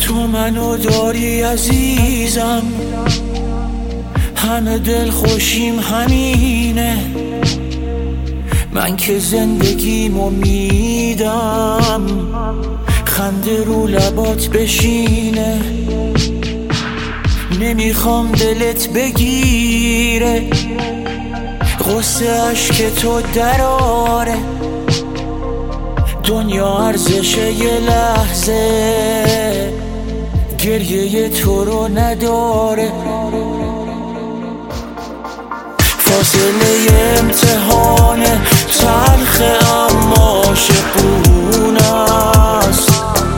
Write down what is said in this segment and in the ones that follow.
تو منو داری عزیزم، همه دل خوشیم همینه. من که زندگیمو میدم، خنده رو لبات بشینه. نمیخوام دلت بگیره، غصه اشک تو دراره. دنیا ارزش یه لحظه گریه تو رو نداره. فاصله امتحان تلخ اما عاشقونه است.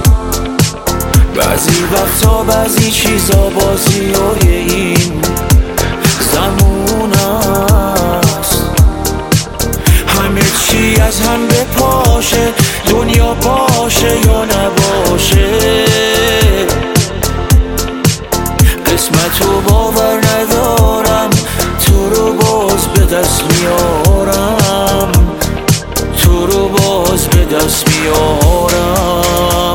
بعضی وقتا بعضی چیزا بازی های این زمان است. همه چی از هم بپاشه، دنیا باشه یا نباشه. قسمتو باور ندارم، تو رو باز به دست میارم، تو رو باز به دست میارم.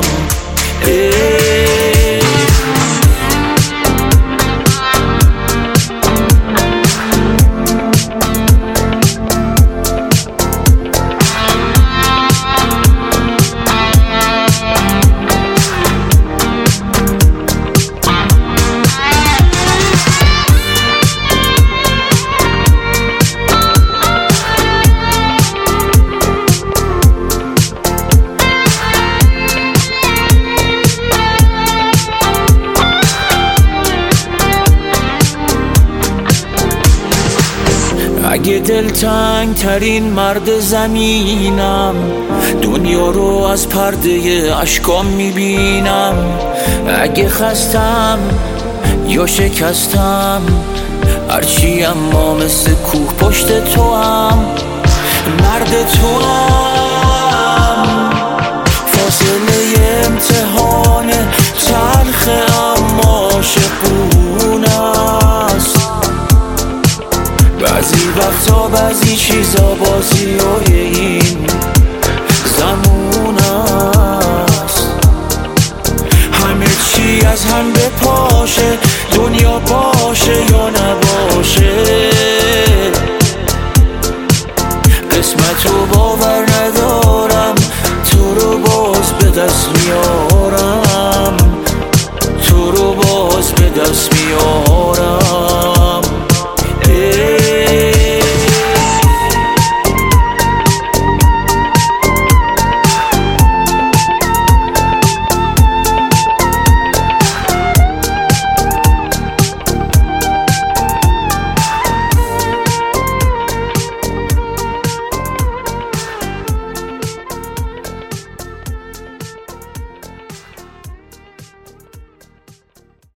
اگه دلتنگ ترین مرد زمینم، دنیا رو از پرده اشکام میبینم. اگه خستم یا شکستم، هرچی اما مثل کوه پشت تو هم، مرد تو هم. فاصله امتحان تلخ اما عاشقونه است. بعضی وقتا بعضی چیزا بازی های این زمان است. همه چی از هم بپاشه، دنیا باشه یا نباشه. قسمتو باور ندارم، تو رو باز به دست میارم.